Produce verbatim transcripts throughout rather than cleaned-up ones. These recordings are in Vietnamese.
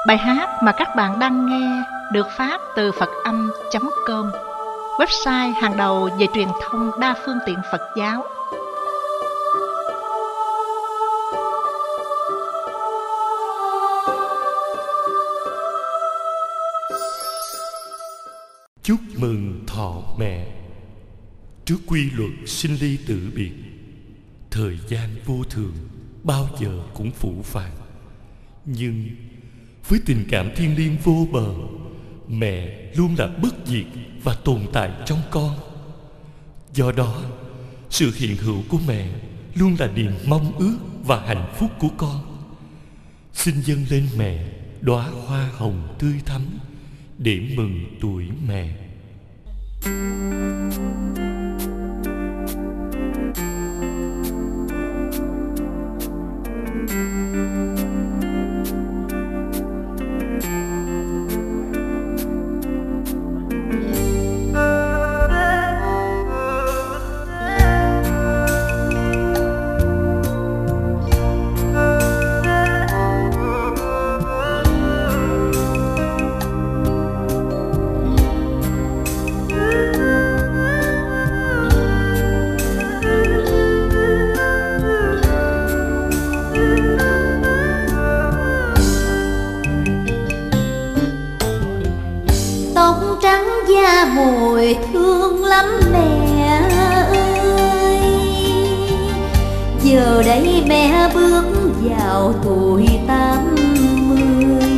Bài hát mà các bạn đang nghe được phát từ phật âm chấm com, website hàng đầu về truyền thông đa phương tiện Phật giáo. Chúc mừng thọ mẹ. Trước quy luật sinh ly tử biệt, thời gian vô thường bao giờ cũng phủ phàng. Nhưng với tình cảm thiêng liêng vô bờ, mẹ luôn là bất diệt và tồn tại trong con. Do đó, sự hiện hữu của mẹ luôn là niềm mong ước và hạnh phúc của con. Xin dâng lên mẹ đóa hoa hồng tươi thắm để mừng tuổi mẹ. Mùi thương lắm mẹ ơi, giờ đây mẹ bước vào tuổi tám mươi.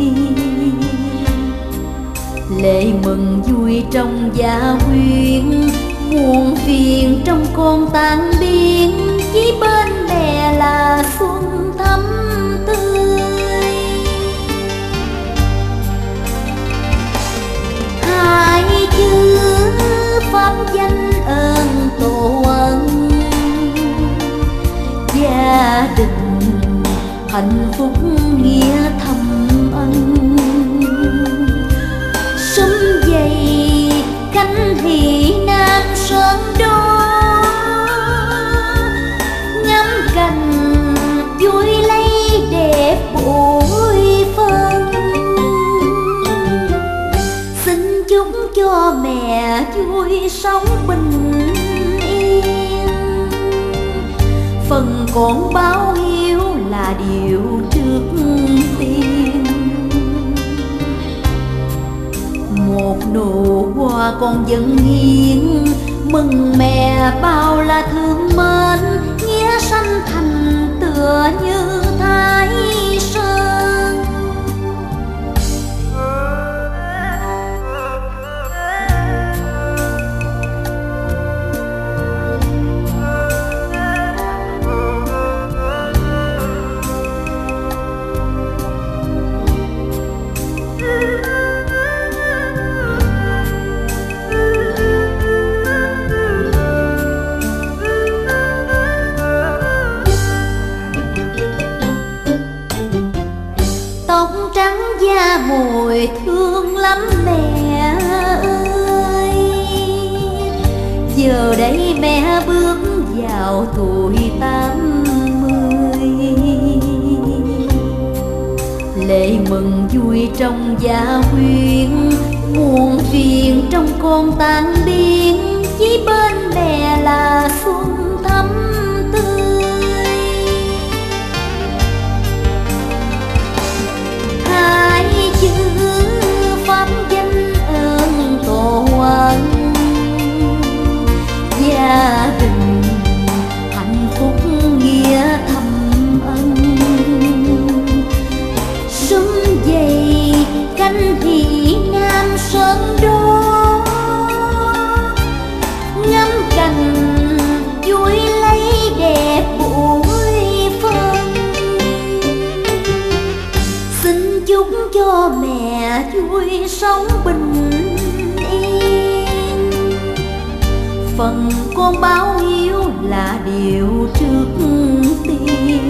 Lệ mừng vui trong gia quyến, muộn phiền trong con tan biến. Chỉ bên mẹ là xuân thắm tươi. Hai chữ pháp danh ơn tổ ân, gia đình hạnh phúc nghĩa thầm ân. Sum dày cánh hỷ nam sơn đô, ngắm cành vui lấy đẹp bụi phân. Xin chúc cho mẹ vui sống bình yên, phần con báo hiếu là điều trước tiên. Một nụ hoa con dâng hiến, mừng mẹ bao là thương mến. Nghĩa sanh thành tựa như Thái Sơn. Trắng da mùi thương lắm mẹ ơi, giờ đây mẹ bước vào tuổi tám mươi. Lệ mừng vui trong gia quyến, muộn phiền trong con tan biến. Chỉ bên mẹ là xuân thắm tươi. Hai chữ pháp danh ơn tổ ân, gia đình hạnh phúc nghĩa thầm ân. Sum dày cánh hỷ nam sơn đô, ngắm cành vui lấy đẹp bụi phân. Xin chúc cho mẹ vui sống bình yên, phần con báo hiếu là điều trước tiên.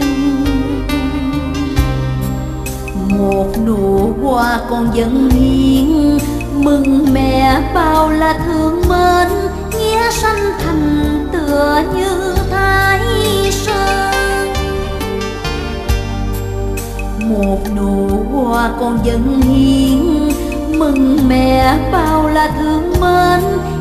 Một nụ hoa con dâng hiến, mừng mẹ bao là thương mến. Nghĩa sanh thành tựa như Thái Sơn. Một nụ hoa hoa con dâng hiến, mừng mẹ bao là thương mến,